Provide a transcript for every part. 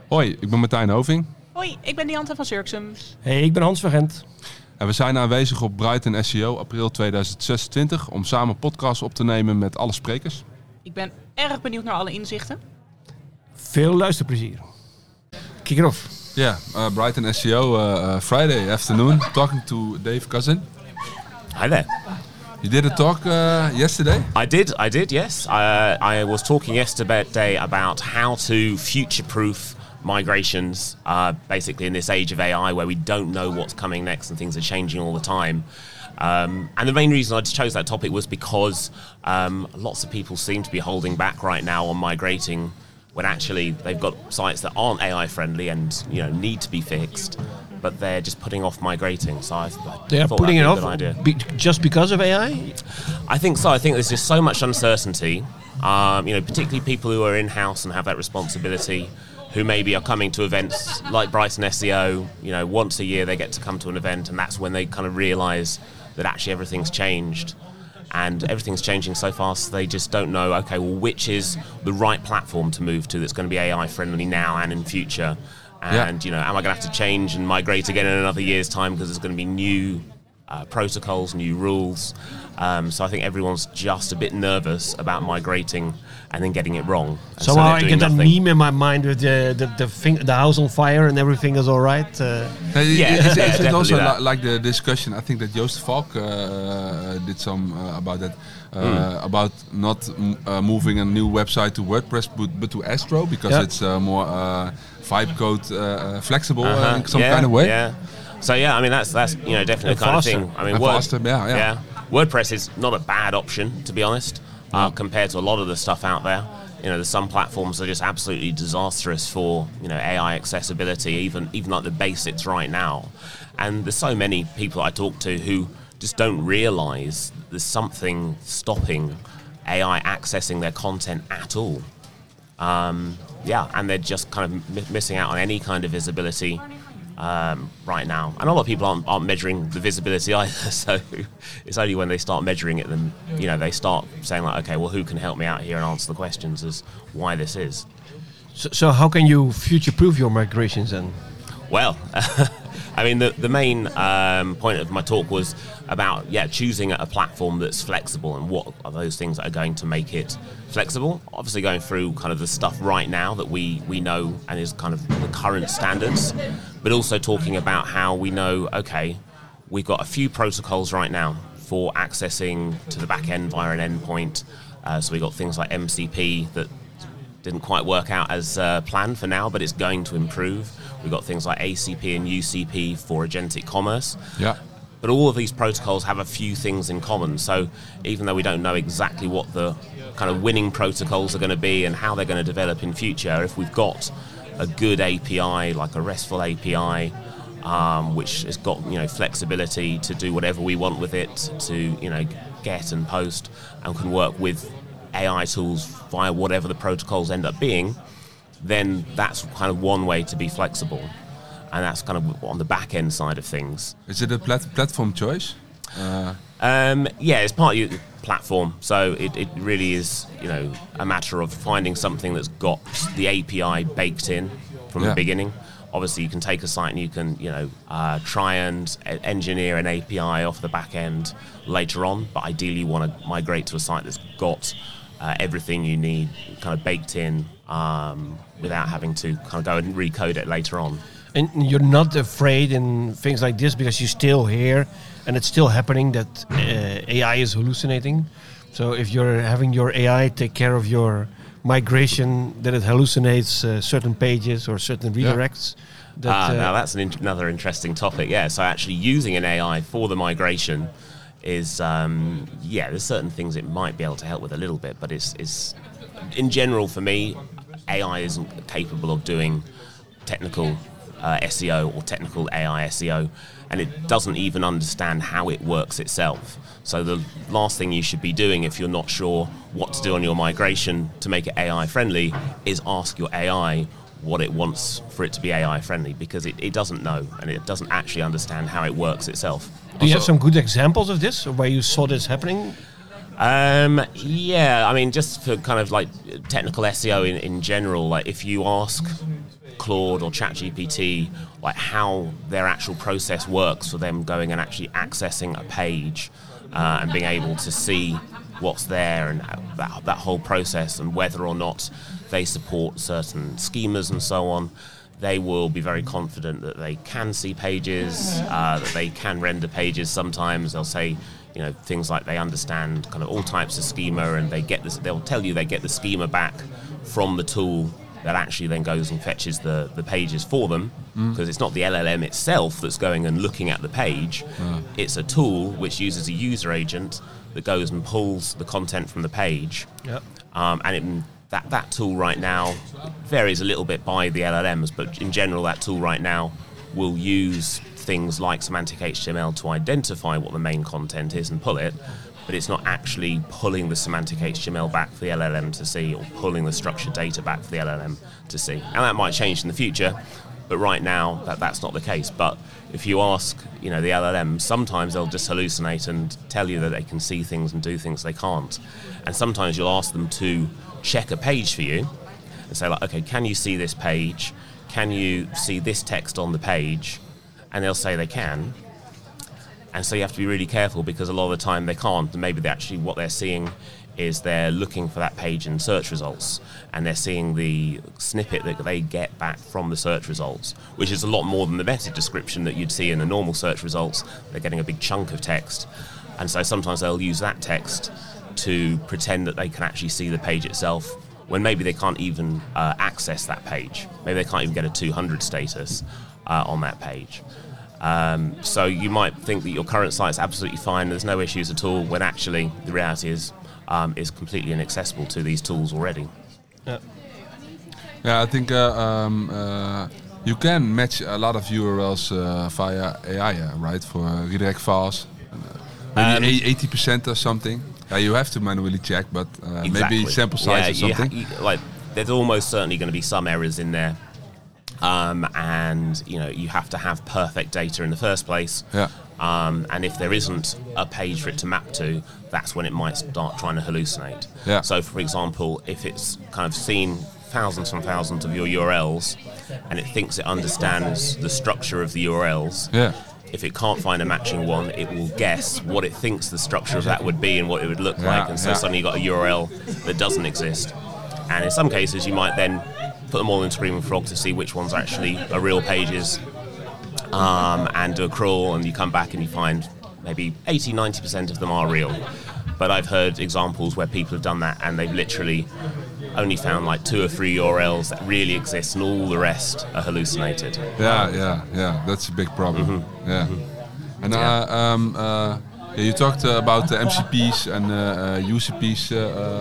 Hoi, ik ben Martijn Hoving. Hoi, ik ben Diantha van Surxum. Hey, ik ben Hans van Gent. En we zijn aanwezig op Brighton SEO april 2026 om samen podcasts op te nemen met alle sprekers. Ik ben erg benieuwd naar alle inzichten. Veel luisterplezier. Kick it off. Yeah, Brighton SEO Friday afternoon, talking to Dave Cousin. Hi there. You did a talk yesterday? I did, yes. I was talking yesterday about how to future-proof migrations, basically in this age of AI where we don't know what's coming next and things are changing all the time. And the main reason I chose that topic was because lots of people seem to be holding back right now on migrating when actually they've got sites that aren't AI friendly and need to be fixed, but they're just putting off migrating. So I they are thought putting it that'd off be a good idea. Just because of AI? I think so. I think there's just so much uncertainty. Particularly people who are in-house and have that responsibility, who maybe are coming to events like Brighton SEO. Once a year they get to come to an event, and that's when they kind of realise that actually everything's changed. And everything's changing so fast, they just don't know, okay, well, which is the right platform to move to that's going to be AI friendly now and in future? And, am I going to have to change and migrate again in another year's time because there's going to be new protocols, new rules? So I think everyone's just a bit nervous about migrating and then getting it wrong. And so I get that meme in my mind with the house on fire and everything is all right. It's also like the discussion. I think that Joost Valk did some about that. About not moving a new website to WordPress but to Astro because it's more vibe code flexible in some kind of way. Yeah. So that's definitely the kind of thing. I mean, WordPress is not a bad option, to be honest, compared to a lot of the stuff out there. There's some platforms that are just absolutely disastrous for AI accessibility, even like the basics right now. And there's so many people I talk to who just don't realise there's something stopping AI accessing their content at all. And they're just kind of missing out on any kind of visibility right now. And a lot of people aren't measuring the visibility either, so it's only when they start measuring it then they start saying like, okay, well, who can help me out here and answer the questions as why this is. So how can you future-proof your migrations then? Well, I mean, the main point of my talk was about choosing a platform that's flexible and what are those things that are going to make it flexible. Obviously going through kind of the stuff right now that we know and is kind of the current standards, but also talking about how we know, okay, we've got a few protocols right now for accessing to the back end via an endpoint. So we got things like MCP that didn't quite work out as planned for now, but it's going to improve. We've got things like ACP and UCP for agentic commerce. Yeah. But all of these protocols have a few things in common. So even though we don't know exactly what the kind of winning protocols are going to be and how they're going to develop in future, if we've got a good API, like a RESTful API, which has got flexibility to do whatever we want with it, to get and post, and can work with AI tools via whatever the protocols end up being, then that's kind of one way to be flexible. And that's kind of on the back end side of things. Is it a platform choice? It's partly a platform. So it really is, a matter of finding something that's got the API baked in from the beginning. Obviously, you can take a site and you can, try and engineer an API off the back end later on. But ideally, you want to migrate to a site that's got everything you need kind of baked in without having to kind of go and recode it later on. And you're not afraid in things like this because you still hear, and it's still happening, that AI is hallucinating. So if you're having your AI take care of your migration, that it hallucinates certain pages or certain redirects. Now that's another interesting topic. Yeah, so actually using an AI for the migration is, there's certain things it might be able to help with a little bit, but it's in general for me, AI isn't capable of doing technical SEO or technical AI SEO, and it doesn't even understand how it works itself. So the last thing you should be doing if you're not sure what to do on your migration to make it AI friendly is ask your AI what it wants for it to be AI friendly, because it doesn't know and it doesn't actually understand how it works itself. Do you have some good examples of this, where you saw this happening? Yeah, I mean, just for kind of like technical SEO in general, like if you ask Claude or ChatGPT like how their actual process works for them going and actually accessing a page and being able to see what's there and that whole process and whether or not they support certain schemas and so on, they will be very confident that they can see pages, that they can render pages. Sometimes they'll say, you know, things like they understand kind of all types of schema, and they get this. They'll tell you they get the schema back from the tool that actually then goes and fetches the pages for them, because it's not the LLM itself that's going and looking at the page. It's a tool which uses a user agent that goes and pulls the content from the page. Yep. And that tool right now varies a little bit by the LLMs, but in general that tool right now will use things like semantic HTML to identify what the main content is and pull it, but it's not actually pulling the semantic HTML back for the LLM to see or pulling the structured data back for the LLM to see. And that might change in the future, but right now that's not the case. But if you ask, you know, the LLM, sometimes they'll just hallucinate and tell you that they can see things and do things they can't. And sometimes you'll ask them to check a page for you and say, like, okay, can you see this page? Can you see this text on the page? And they'll say they can. And so you have to be really careful, because a lot of the time they can't. And maybe what they're seeing is they're looking for that page in search results, and they're seeing the snippet that they get back from the search results, which is a lot more than the meta description that you'd see in the normal search results. They're getting a big chunk of text. And so sometimes they'll use that text to pretend that they can actually see the page itself, when maybe they can't even access that page. Maybe they can't even get a 200 status on that page. So you might think that your current site's absolutely fine, there's no issues at all, when actually the reality is completely inaccessible to these tools already. Yeah, I think you can match a lot of URLs via AI, right? For redirect files, maybe 80% or something. You have to manually check, but Exactly. maybe sample size or something. There's almost certainly going to be some errors in there. And you know, you have to have perfect data in the first place. Yeah. And if there isn't a page for it to map to, that's when it might start trying to hallucinate. Yeah. So, for example, if it's kind of seen thousands and thousands of your URLs, and it thinks it understands the structure of the URLs, Yeah. if it can't find a matching one, it will guess what it thinks the structure of that would be and what it would look like. And so suddenly you've got a URL that doesn't exist. And in some cases, you might then put them all in Screaming Frog to see which ones actually are real pages, and do a crawl, and you come back and you find maybe 80-90% of them are real. But I've heard examples where people have done that and they've literally only found like 2 or 3 URLs that really exist, and all the rest are hallucinated. Yeah. That's a big problem. Yeah. And you talked about the MCPs and UCPs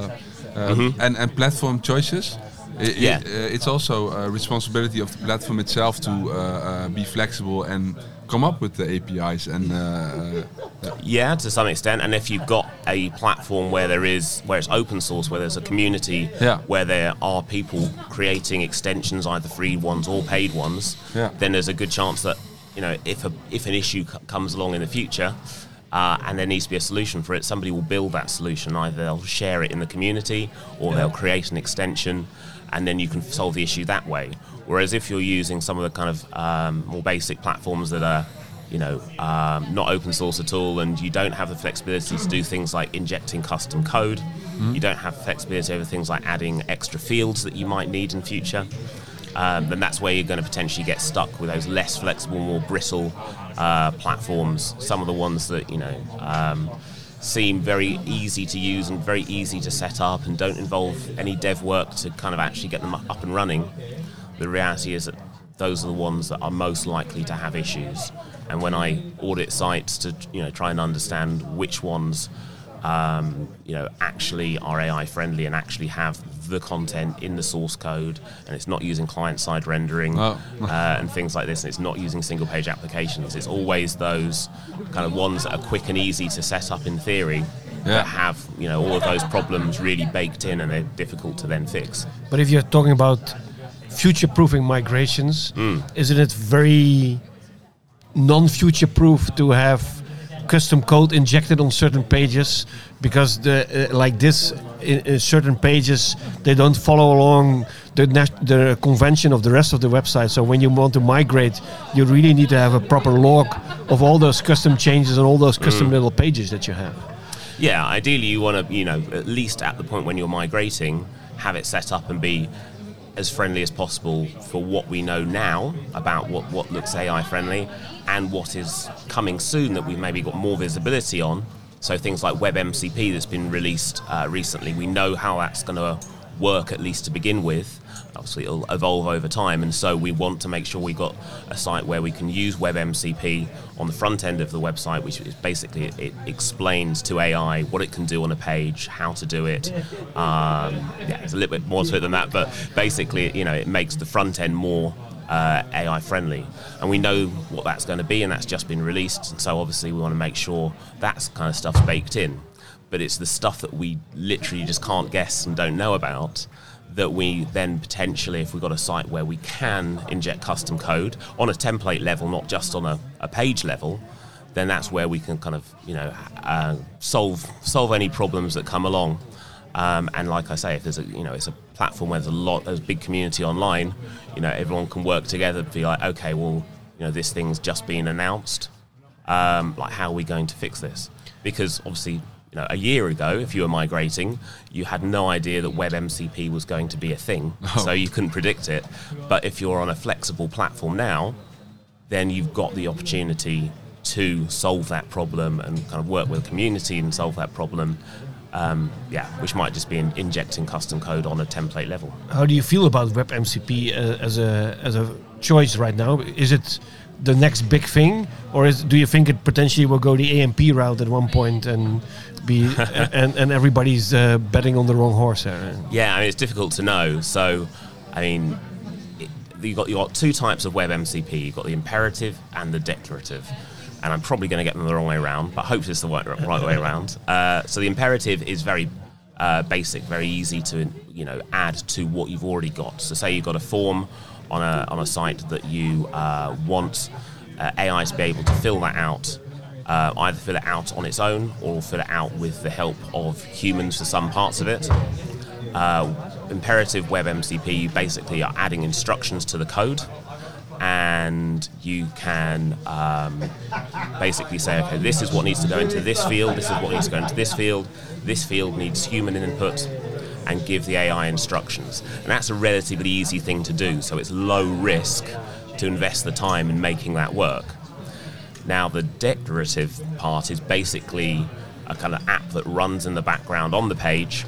and platform choices. It's also a responsibility of the platform itself to be flexible and come up with the APIs and Yeah, to some extent. And if you've got a platform where it's open source, where there's a community, where there are people creating extensions, either free ones or paid ones, then there's a good chance that, you know, if an issue comes along in the future, and there needs to be a solution for it, somebody will build that solution. Either they'll share it in the community, or they'll create an extension, and then you can solve the issue that way. Whereas if you're using some of the kind of more basic platforms that are, you know, not open source at all, and you don't have the flexibility to do things like injecting custom code, you don't have flexibility over things like adding extra fields that you might need in future, then that's where you're going to potentially get stuck with those less flexible, more brittle platforms. Some of the ones that, you know, seem very easy to use and very easy to set up and don't involve any dev work to kind of actually get them up and running. The reality is that those are the ones that are most likely to have issues. And when I audit sites to, you know, try and understand which ones, you know, actually are AI friendly and actually have the content in the source code, and it's not using client-side rendering and things like this, and it's not using single-page applications. It's always those kind of ones that are quick and easy to set up in theory, that have, you know, all of those problems really baked in, and they're difficult to then fix. But if you're talking about future-proofing migrations, isn't it very non-future-proof to have custom code injected on certain pages because in certain pages they don't follow along the convention of the rest of the website. So when you want to migrate, you really need to have a proper log of all those custom changes and all those custom little pages that you have. Yeah, ideally you want to, at least at the point when you're migrating, have it set up and be as friendly as possible for what we know now about what looks AI friendly and what is coming soon that we've maybe got more visibility on. So things like WebMCP that's been released recently, we know how that's going to work, at least to begin with. Obviously it'll evolve over time, and so we want to make sure we've got a site where we can use WebMCP on the front end of the website, which is basically it explains to AI what it can do on a page, how to do it. There's a little bit more to it than that, but basically it makes the front end more AI friendly, and we know what that's going to be, and that's just been released, and so obviously we want to make sure that kind of stuff's baked in. But it's the stuff that we literally just can't guess and don't know about that we then potentially, if we've got a site where we can inject custom code on a template level, not just on a page level, then that's where we can kind of solve any problems that come along. And like I say, if there's it's a platform where there's a big community online, everyone can work together to be like, okay, well, this thing's just been announced. Like, how are we going to fix this? Because obviously, a year ago, if you were migrating, you had no idea that WebMCP was going to be a thing, so you couldn't predict it. But if you're on a flexible platform now, then you've got the opportunity to solve that problem and kind of work with the community and solve that problem, which might just be injecting custom code on a template level. How do you feel about WebMCP as a choice right now? Is it the next big thing, or do you think it potentially will go the AMP route at one point and be and everybody's betting on the wrong horse there? Yeah, it's difficult to know. So, you got two types of WebMCP. You've got the imperative and the declarative, and I'm probably going to get them the wrong way around, but hopefully it's the right way around. So the imperative is very basic, very easy to add to what you've already got. So say you've got a form on a site that you want AI to be able to fill that out, either fill it out on its own or fill it out with the help of humans for some parts of it. Imperative WebMCP, you basically are adding instructions to the code, and you can basically say, okay, this is what needs to go into this field, this is what needs to go into this field needs human input, and give the AI instructions. And that's a relatively easy thing to do, so it's low risk to invest the time in making that work. Now, the declarative part is basically a kind of app that runs in the background on the page,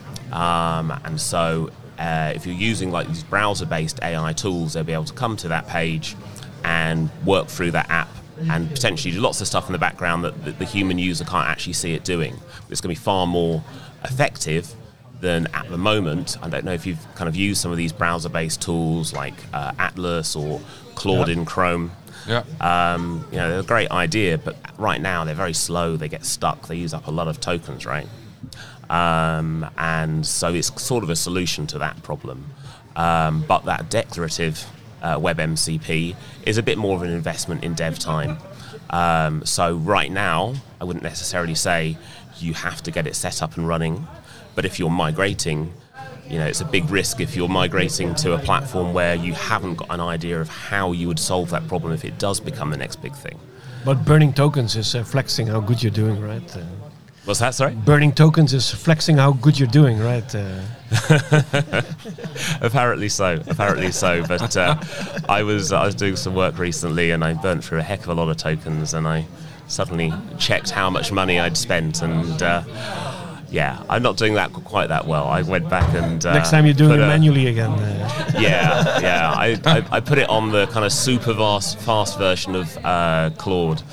and so if you're using like these browser-based AI tools, they'll be able to come to that page and work through that app and potentially do lots of stuff in the background that the human user can't actually see it doing. It's going to be far more effective than at the moment. I don't know if you've kind of used some of these browser-based tools like Atlas or Claude in Chrome. Yeah. They're a great idea, but right now they're very slow. They get stuck. They use up a lot of tokens, right? And so it's sort of a solution to that problem. But that declarative WebMCP is a bit more of an investment in dev time. So right now, I wouldn't necessarily say you have to get it set up and running. But if you're migrating, it's a big risk if you're migrating to a platform where you haven't got an idea of how you would solve that problem if it does become the next big thing. But burning tokens is flexing how good you're doing, right? What's that, sorry? Burning tokens is flexing how good you're doing, right? Apparently so. But I was doing some work recently, and I burnt through a heck of a lot of tokens, and I suddenly checked how much money I'd spent, and I'm not doing that quite that well. I went back and next time you're doing it manually again. I put it on the kind of super fast version of Claude.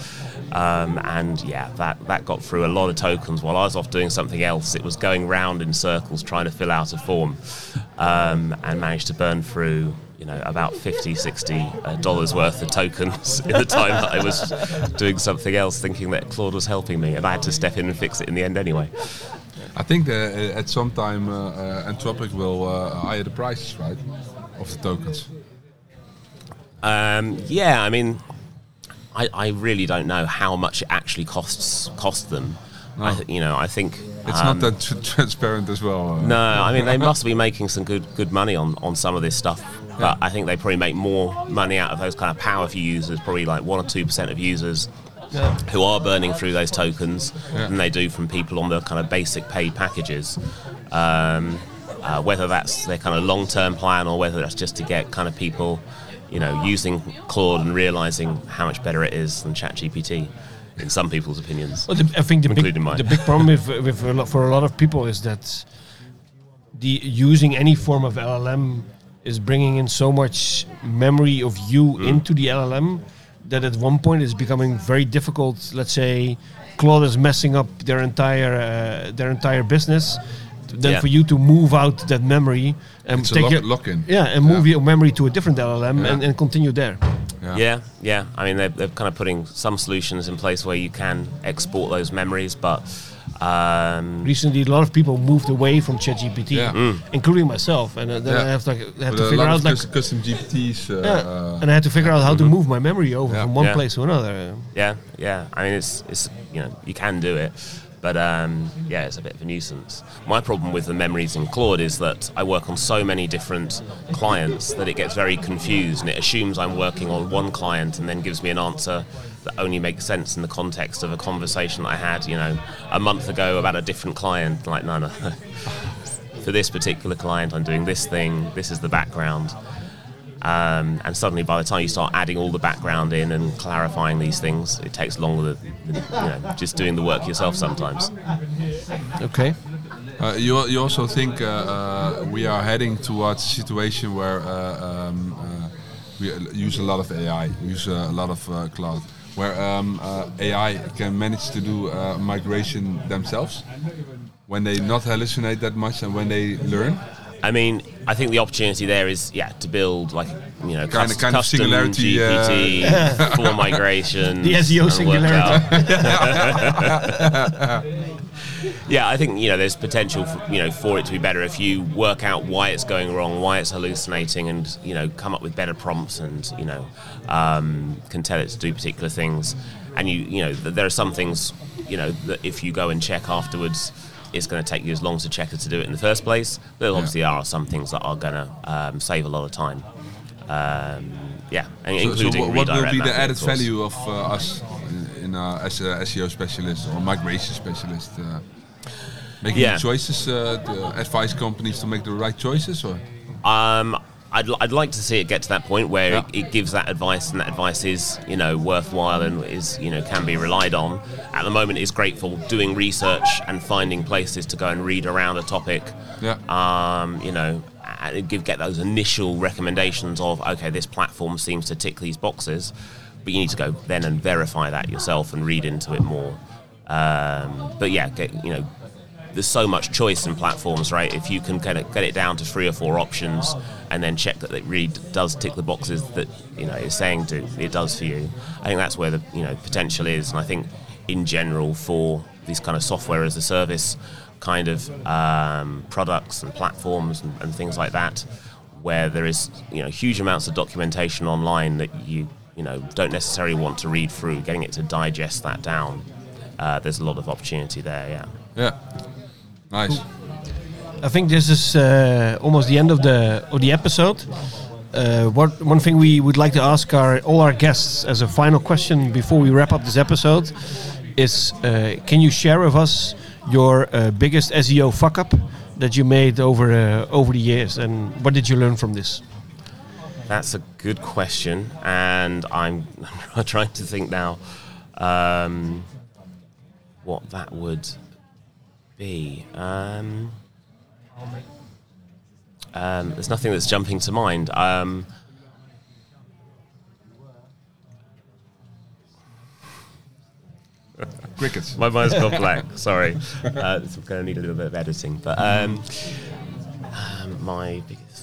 That got through a lot of tokens while I was off doing something else. It was going round in circles trying to fill out a form, and managed to burn through about $50-$60 worth of tokens in the time that I was doing something else, thinking that Claude was helping me, and I had to step in and fix it in the end anyway. I think that at some time Anthropic will higher the prices, right, of the tokens. I really don't know how much it actually costs them. No. I think It's not that transparent as well. No, I mean, they must be making some good money on some of this stuff. But I think they probably make more money out of those kind of powerful users, probably like 1 or 2% of users who are burning through those tokens than they do from people on the kind of basic paid packages. Whether that's their kind of long-term plan or whether that's just to get kind of people, using Claude and realizing how much better it is than ChatGPT. In some people's opinions, well, I think the big problem for a lot of people is that using any form of LLM is bringing in so much memory of you into the LLM that at one point it's becoming very difficult. Let's say Claude is messing up their entire business. Then for you to move out that memory and it's take a lock-in. And move your memory to a different LLM and continue there. Yeah. I mean, they're kind of putting some solutions in place where you can export those memories, but recently a lot of people moved away from ChatGPT, including myself, and then I have to figure out custom GPTs. And I had to figure out how to move my memory over from one place to another. Yeah. I mean, it's you can do it. But it's a bit of a nuisance. My problem with the memories in Claude is that I work on so many different clients that it gets very confused, and it assumes I'm working on one client and then gives me an answer that only makes sense in the context of a conversation that I had, a month ago about a different client. Like, no. For this particular client, I'm doing this thing. This is the background. And suddenly, by the time you start adding all the background in and clarifying these things, it takes longer than just doing the work yourself sometimes. Okay. You also think we are heading towards a situation where we use a lot of AI, we use a lot of cloud, where AI can manage to do migration themselves when they not hallucinate that much and when they learn? I mean, I think the opportunity there is, to build like, kind of custom singularity GPT for migration. The SEO singularity. I think there's potential for it to be better if you work out why it's going wrong, why it's hallucinating, and come up with better prompts and can tell it to do particular things. And there are some things that if you go and check afterwards, it's going to take you as long as a checker to do it in the first place. There obviously are some things that are going to save a lot of time. Including so what will be the mapping, added value of us as a SEO specialist or migration specialist? Making choices to advise companies to make the right choices, or? I'd like to see it get to that point where it gives that advice, and that advice is worthwhile and is can be relied on. At the moment, it's great for doing research and finding places to go and read around a topic. And get those initial recommendations of this platform seems to tick these boxes, but you need to go then and verify that yourself and read into it more. There's so much choice in platforms, right? If you can get it down to 3 or 4 options and then check that it really does tick the boxes that it's saying it does for you, I think that's where the potential is. And I think in general for these kind of software as a service kind of products and platforms and things like that, where there is huge amounts of documentation online that you don't necessarily want to read through, getting it to digest that down. There's a lot of opportunity there. Yeah. Nice. I think this is almost the end of the episode. One thing we would like to ask all our guests as a final question before we wrap up this episode is, can you share with us your biggest SEO fuck up that you made over the years, and what did you learn from this? That's a good question, and I'm trying to think now what that would be. There's nothing that's jumping to mind. Crickets. My mind's gone blank. Sorry, it's going to need a little bit of editing. But my biggest.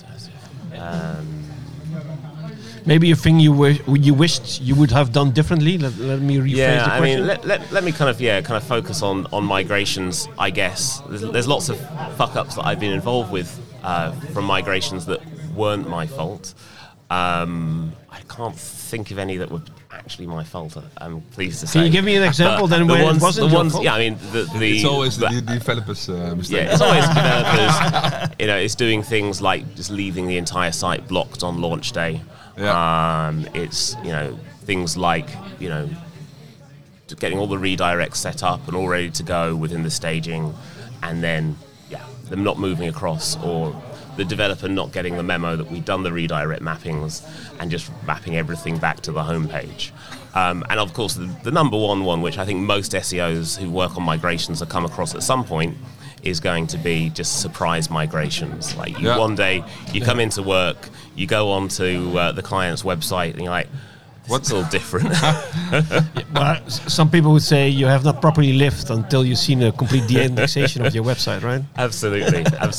Maybe a thing you wished you would have done differently. Let me rephrase the question. Let me kind of focus on migrations. I guess there's lots of fuck ups that I've been involved with from migrations that weren't my fault. I I can't think of any that were actually my fault. I'm pleased to say. Can you give me an example then when it wasn't your fault? Yeah, I mean, it's always the developers' mistake. Yeah, it's always developers. It's doing things like just leaving the entire site blocked on launch day. Yeah. It's things like getting all the redirects set up and all ready to go within the staging, and then them not moving across, or the developer not getting the memo that we've done the redirect mappings and just mapping everything back to the home page. And of course, the number one, which I think most SEOs who work on migrations have come across at some point, is going to be just surprise migrations. Like one day you come into work, you go onto the client's website, and you're like, what's all different? Well, some people would say you have not properly lived until you've seen a complete de-indexation of your website, right? Absolutely.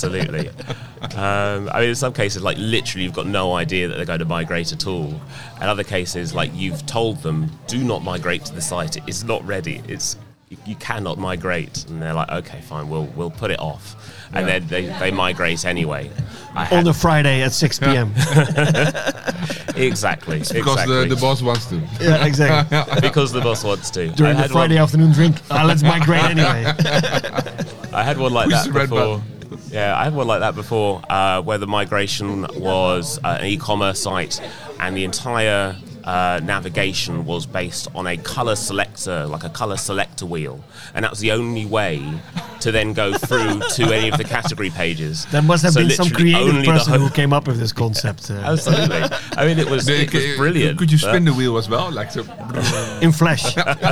I mean, in some cases, like literally, you've got no idea that they're going to migrate at all. In other cases, like you've told them, do not migrate to the site. It's not ready. You cannot migrate, and they're like, okay, fine, we'll put it off, and then they migrate anyway. On a Friday at 6 p.m. Exactly. Because the boss wants to. Yeah, exactly. Because the boss wants to. During the Friday afternoon drink, let's migrate anyway. I had one like that before. Yeah, I had one like that before, where the migration was an e-commerce site, and the entire navigation was based on a color selector, like a color selector wheel, and that was the only way to then go through to any of the category pages. There must have been some creative person who came up with this concept. Absolutely. I mean, it was brilliant. Could you spin the wheel as well, like so? In Flash?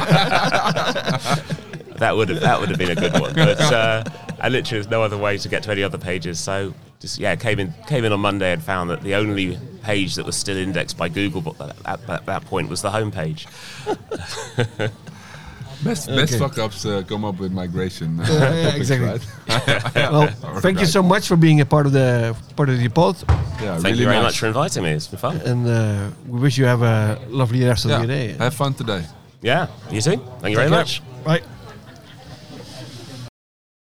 That would have been a good one, but I literally there's no other way to get to any other pages. So just came in on Monday and found that the only page that was still indexed by Google at that point was the home page. Best fuck ups come up with migration. Exactly. Right? Well, thank you so much for being a part of the pod. Yeah, thank you very much for inviting me. It's been fun. And we wish you have a lovely rest of your day. Have fun today. Yeah, you too. Thank you very much. Bye.